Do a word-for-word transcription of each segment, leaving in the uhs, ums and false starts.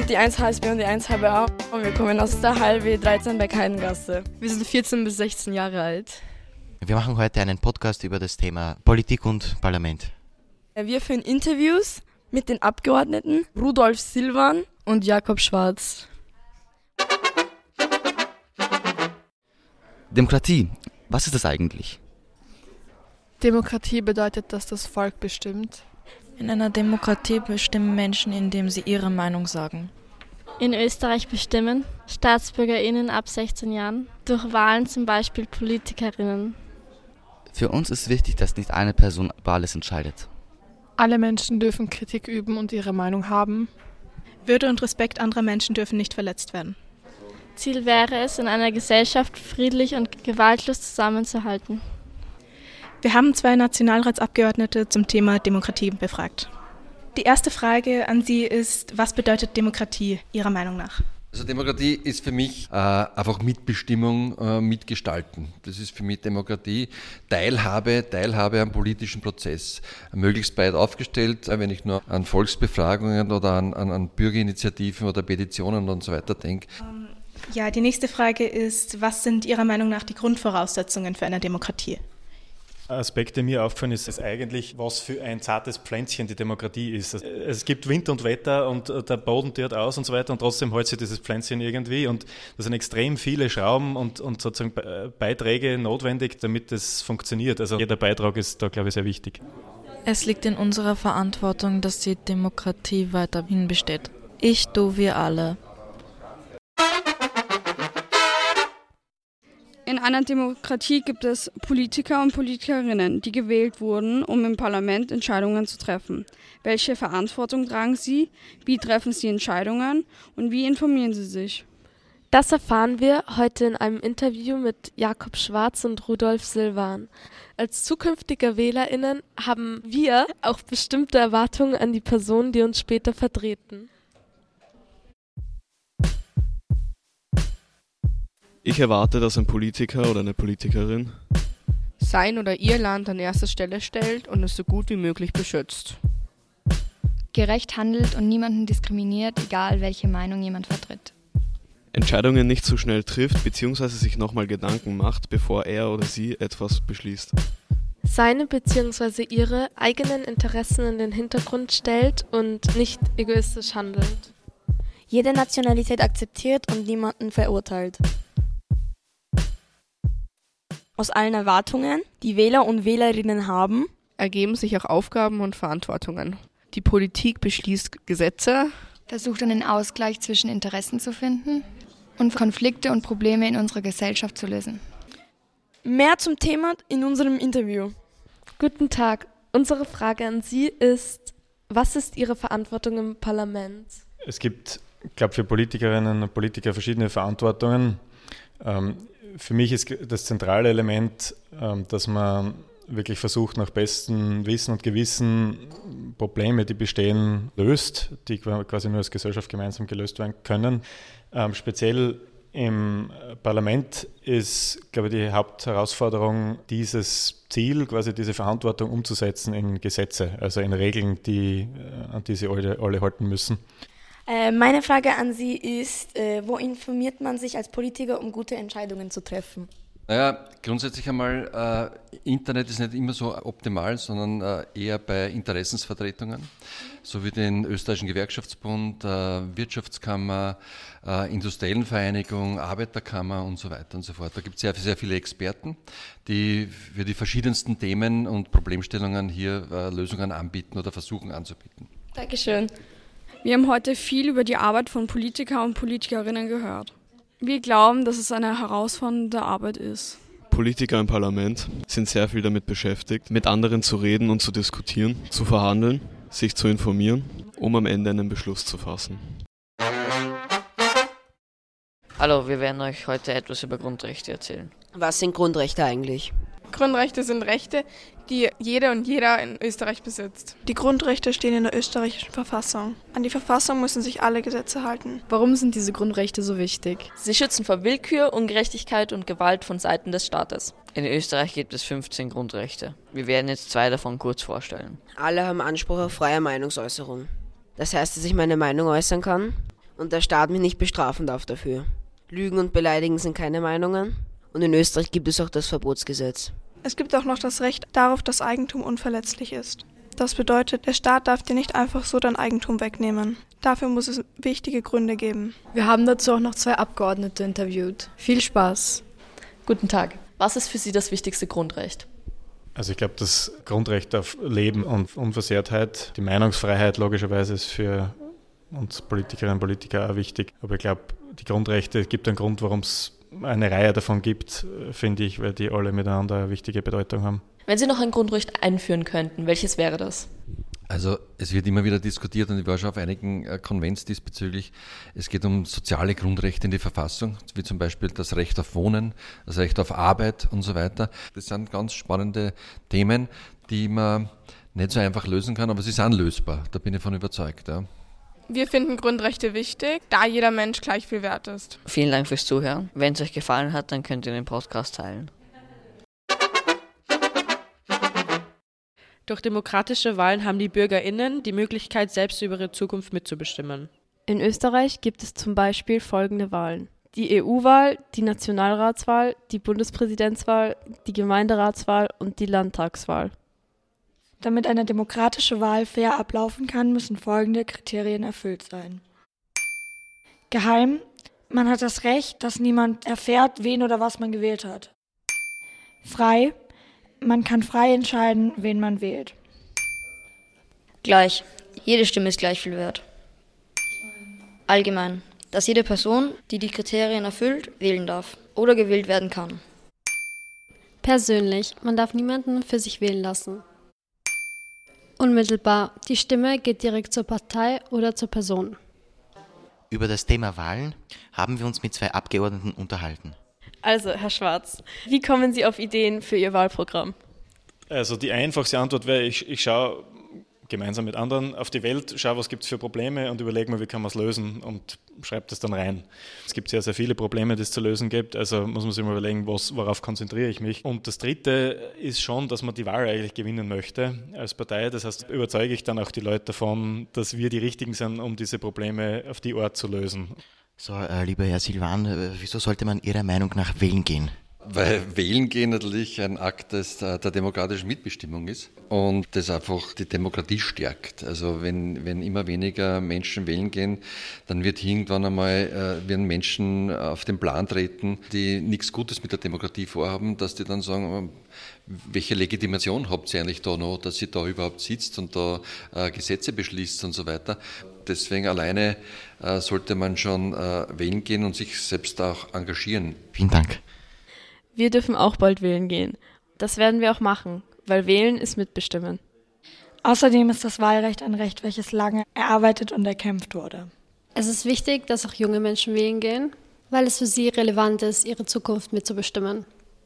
Die eins H S B und die eins H B A und wir kommen aus der H L W dreizehn bei Heidengasse. Wir sind vierzehn bis sechzehn Jahre alt. Wir machen heute einen Podcast über das Thema Politik und Parlament. Wir führen Interviews mit den Abgeordneten Rudolf Silvan und Jakob Schwarz. Demokratie, was ist das eigentlich? Demokratie bedeutet, dass das Volk bestimmt. In einer Demokratie bestimmen Menschen, indem sie ihre Meinung sagen. In Österreich bestimmen StaatsbürgerInnen ab sechzehn Jahren durch Wahlen, zum Beispiel PolitikerInnen. Für uns ist wichtig, dass nicht eine Person über alles entscheidet. Alle Menschen dürfen Kritik üben und ihre Meinung haben. Würde und Respekt anderer Menschen dürfen nicht verletzt werden. Ziel wäre es, in einer Gesellschaft friedlich und gewaltlos zusammenzuhalten. Wir haben zwei Nationalratsabgeordnete zum Thema Demokratie befragt. Die erste Frage an Sie ist, was bedeutet Demokratie Ihrer Meinung nach? Also Demokratie ist für mich äh, einfach Mitbestimmung, äh, Mitgestalten. Das ist für mich Demokratie. Teilhabe, Teilhabe am politischen Prozess. Möglichst breit aufgestellt, wenn ich nur an Volksbefragungen oder an, an, an Bürgerinitiativen oder Petitionen und so weiter denke. Ja, die nächste Frage ist, was sind Ihrer Meinung nach die Grundvoraussetzungen für eine Demokratie? Aspekt, der mir aufgefallen ist, ist eigentlich, was für ein zartes Pflänzchen die Demokratie ist. Es gibt Wind und Wetter und der Boden dürrt aus und so weiter und trotzdem hält sich dieses Pflänzchen irgendwie und da sind extrem viele Schrauben und, und sozusagen Beiträge notwendig, damit es funktioniert. Also jeder Beitrag ist da, glaube ich, sehr wichtig. Es liegt in unserer Verantwortung, dass die Demokratie weiterhin besteht. Ich, du, wir alle. In einer Demokratie gibt es Politiker und Politikerinnen, die gewählt wurden, um im Parlament Entscheidungen zu treffen. Welche Verantwortung tragen sie? Wie treffen sie Entscheidungen? Und wie informieren sie sich? Das erfahren wir heute in einem Interview mit Jakob Schwarz und Rudolf Silvan. Als zukünftige WählerInnen haben wir auch bestimmte Erwartungen an die Personen, die uns später vertreten. Ich erwarte, dass ein Politiker oder eine Politikerin sein oder ihr Land an erste Stelle stellt und es so gut wie möglich beschützt. Gerecht handelt und niemanden diskriminiert, egal welche Meinung jemand vertritt. Entscheidungen nicht so schnell trifft bzw. sich nochmal Gedanken macht, bevor er oder sie etwas beschließt. Seine bzw. ihre eigenen Interessen in den Hintergrund stellt und nicht egoistisch handelt. Jede Nationalität akzeptiert und niemanden verurteilt. Aus allen Erwartungen, die Wähler und Wählerinnen haben, ergeben sich auch Aufgaben und Verantwortungen. Die Politik beschließt Gesetze, versucht einen Ausgleich zwischen Interessen zu finden und Konflikte und Probleme in unserer Gesellschaft zu lösen. Mehr zum Thema in unserem Interview. Guten Tag. Unsere Frage an Sie ist, was ist Ihre Verantwortung im Parlament? Es gibt, ich glaube, für Politikerinnen und Politiker verschiedene Verantwortungen. Ähm, Für mich ist das zentrale Element, dass man wirklich versucht, nach bestem Wissen und Gewissen Probleme, die bestehen, löst, die quasi nur als Gesellschaft gemeinsam gelöst werden können. Speziell im Parlament ist, glaube ich, die Hauptherausforderung, dieses Ziel, quasi diese Verantwortung umzusetzen in Gesetze, also in Regeln, die, an die sie alle, alle halten müssen. Meine Frage an Sie ist, wo informiert man sich als Politiker, um gute Entscheidungen zu treffen? Naja, grundsätzlich einmal, äh, Internet ist nicht immer so optimal, sondern äh, eher bei Interessensvertretungen, so wie den Österreichischen Gewerkschaftsbund, äh, Wirtschaftskammer, äh, Industriellen Vereinigung, Arbeiterkammer und so weiter und so fort. Da gibt es sehr, sehr viele Experten, die für die verschiedensten Themen und Problemstellungen hier äh, Lösungen anbieten oder versuchen anzubieten. Dankeschön. Wir haben heute viel über die Arbeit von Politikern und Politikerinnen gehört. Wir glauben, dass es eine herausfordernde Arbeit ist. Politiker im Parlament sind sehr viel damit beschäftigt, mit anderen zu reden und zu diskutieren, zu verhandeln, sich zu informieren, um am Ende einen Beschluss zu fassen. Hallo, wir werden euch heute etwas über Grundrechte erzählen. Was sind Grundrechte eigentlich? Grundrechte sind Rechte, die jede und jeder in Österreich besitzt. Die Grundrechte stehen in der österreichischen Verfassung. An die Verfassung müssen sich alle Gesetze halten. Warum sind diese Grundrechte so wichtig? Sie schützen vor Willkür, Ungerechtigkeit und Gewalt von Seiten des Staates. In Österreich gibt es fünfzehn Grundrechte. Wir werden jetzt zwei davon kurz vorstellen. Alle haben Anspruch auf freie Meinungsäußerung. Das heißt, dass ich meine Meinung äußern kann und der Staat mich nicht bestrafen darf dafür. Lügen und Beleidigen sind keine Meinungen und in Österreich gibt es auch das Verbotsgesetz. Es gibt auch noch das Recht darauf, dass Eigentum unverletzlich ist. Das bedeutet, der Staat darf dir nicht einfach so dein Eigentum wegnehmen. Dafür muss es wichtige Gründe geben. Wir haben dazu auch noch zwei Abgeordnete interviewt. Viel Spaß. Guten Tag. Was ist für Sie das wichtigste Grundrecht? Also ich glaube, das Grundrecht auf Leben und Unversehrtheit, die Meinungsfreiheit logischerweise ist für uns Politikerinnen und Politiker auch wichtig. Aber ich glaube, die Grundrechte, es gibt einen Grund, warum es eine Reihe davon gibt, finde ich, weil die alle miteinander eine wichtige Bedeutung haben. Wenn Sie noch ein Grundrecht einführen könnten, welches wäre das? Also es wird immer wieder diskutiert und ich war schon auf einigen Konvents diesbezüglich. Es geht um soziale Grundrechte in die Verfassung, wie zum Beispiel das Recht auf Wohnen, das Recht auf Arbeit und so weiter. Das sind ganz spannende Themen, die man nicht so einfach lösen kann, aber sie sind lösbar, da bin ich von überzeugt. Ja. Wir finden Grundrechte wichtig, da jeder Mensch gleich viel wert ist. Vielen Dank fürs Zuhören. Wenn es euch gefallen hat, dann könnt ihr den Podcast teilen. Durch demokratische Wahlen haben die BürgerInnen die Möglichkeit, selbst über ihre Zukunft mitzubestimmen. In Österreich gibt es zum Beispiel folgende Wahlen: die E U-Wahl, die Nationalratswahl, die Bundespräsidentswahl, die Gemeinderatswahl und die Landtagswahl. Damit eine demokratische Wahl fair ablaufen kann, müssen folgende Kriterien erfüllt sein. Geheim: Man hat das Recht, dass niemand erfährt, wen oder was man gewählt hat. Frei: Man kann frei entscheiden, wen man wählt. Gleich: Jede Stimme ist gleich viel wert. Allgemein: Dass jede Person, die die Kriterien erfüllt, wählen darf oder gewählt werden kann. Persönlich: Man darf niemanden für sich wählen lassen. Unmittelbar: Die Stimme geht direkt zur Partei oder zur Person. Über das Thema Wahlen haben wir uns mit zwei Abgeordneten unterhalten. Also, Herr Schwarz, wie kommen Sie auf Ideen für Ihr Wahlprogramm? Also die einfachste Antwort wäre, ich, ich schaue gemeinsam mit anderen auf die Welt, schaue, was gibt es für Probleme und überlege mir, wie kann man es lösen und schreibe das dann rein. Es gibt sehr, sehr viele Probleme, die es zu lösen gibt, also muss man sich mal überlegen, was, worauf konzentriere ich mich. Und das Dritte ist schon, dass man die Wahl eigentlich gewinnen möchte als Partei. Das heißt, überzeuge ich dann auch die Leute davon, dass wir die Richtigen sind, um diese Probleme auf die Art zu lösen. So, äh, lieber Herr Silvan, äh, wieso sollte man Ihrer Meinung nach wählen gehen? Weil Wählen gehen natürlich ein Akt des, der demokratischen Mitbestimmung ist und das einfach die Demokratie stärkt. Also wenn, wenn immer weniger Menschen wählen gehen, dann wird irgendwann einmal äh, werden Menschen auf den Plan treten, die nichts Gutes mit der Demokratie vorhaben, dass die dann sagen, welche Legitimation habt ihr eigentlich da noch, dass ihr da überhaupt sitzt und da äh, Gesetze beschließt und so weiter. Deswegen alleine äh, sollte man schon äh, wählen gehen und sich selbst auch engagieren. Vielen Dank. Wir dürfen auch bald wählen gehen. Das werden wir auch machen, weil wählen ist mitbestimmen. Außerdem ist das Wahlrecht ein Recht, welches lange erarbeitet und erkämpft wurde. Es ist wichtig, dass auch junge Menschen wählen gehen, weil es für sie relevant ist, ihre Zukunft mitzubestimmen.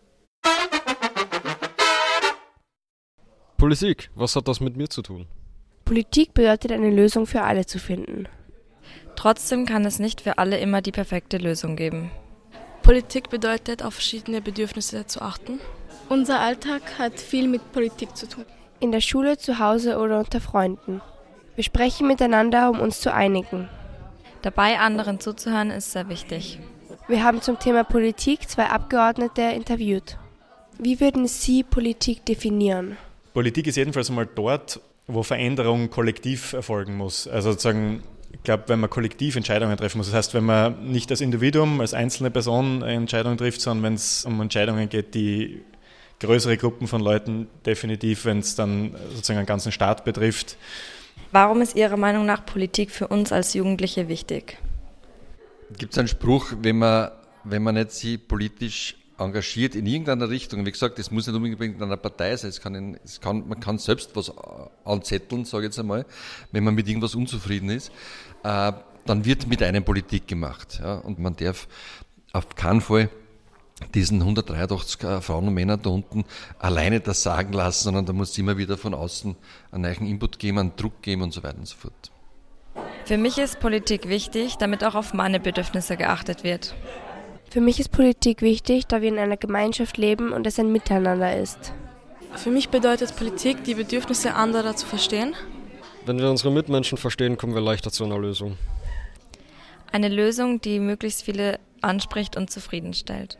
Politik, was hat das mit mir zu tun? Politik bedeutet, eine Lösung für alle zu finden. Trotzdem kann es nicht für alle immer die perfekte Lösung geben. Politik bedeutet, auf verschiedene Bedürfnisse zu achten. Unser Alltag hat viel mit Politik zu tun. In der Schule, zu Hause oder unter Freunden. Wir sprechen miteinander, um uns zu einigen. Dabei anderen zuzuhören ist sehr wichtig. Wir haben zum Thema Politik zwei Abgeordnete interviewt. Wie würden Sie Politik definieren? Politik ist jedenfalls einmal dort, wo Veränderung kollektiv erfolgen muss. Also sozusagen, ich glaube, wenn man kollektiv Entscheidungen treffen muss, das heißt, wenn man nicht als Individuum, als einzelne Person Entscheidungen trifft, sondern wenn es um Entscheidungen geht, die größere Gruppen von Leuten definitiv, wenn es dann sozusagen einen ganzen Staat betrifft. Warum ist Ihrer Meinung nach Politik für uns als Jugendliche wichtig? Gibt es einen Spruch, wenn man, wenn man nicht sich politisch engagiert in irgendeiner Richtung, wie gesagt, das muss nicht unbedingt in einer Partei sein, es kann in, es kann, man kann selbst was anzetteln, sage ich jetzt einmal, wenn man mit irgendwas unzufrieden ist, äh, dann wird mit einem Politik gemacht. Ja, und man darf auf keinen Fall diesen hundertdreiundachtzig Frauen und Männer da unten alleine das sagen lassen, sondern da muss es immer wieder von außen einen neuen Input geben, einen Druck geben und so weiter und so fort. Für mich ist Politik wichtig, damit auch auf meine Bedürfnisse geachtet wird. Für mich ist Politik wichtig, da wir in einer Gemeinschaft leben und es ein Miteinander ist. Für mich bedeutet Politik, die Bedürfnisse anderer zu verstehen. Wenn wir unsere Mitmenschen verstehen, kommen wir leichter zu einer Lösung. Eine Lösung, die möglichst viele anspricht und zufriedenstellt.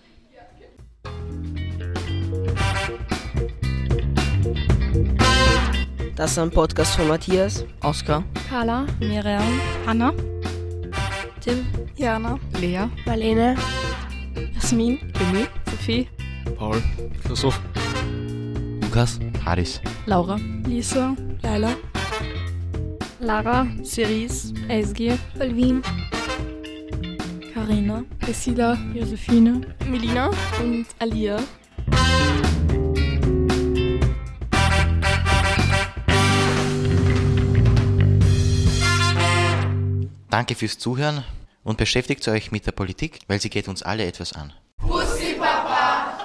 Das ist ein Podcast von Matthias, Oskar, Carla, Miriam, Anna, Tim, Jana, Lea, Marlene, Jasmin, Emil, Sophie, Paul, Christoph, Lukas, Haris, Laura, Lisa, Laila, Lara, Cerise, Esgi, Olvin, Carina, Priscilla, Josephine, Melina und Alia. Danke fürs Zuhören und beschäftigt euch mit der Politik, weil sie geht uns alle etwas an. Bussi Papa!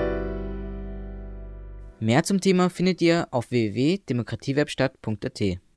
Mehr zum Thema findet ihr auf w w w punkt demokratiewerkstatt punkt a t.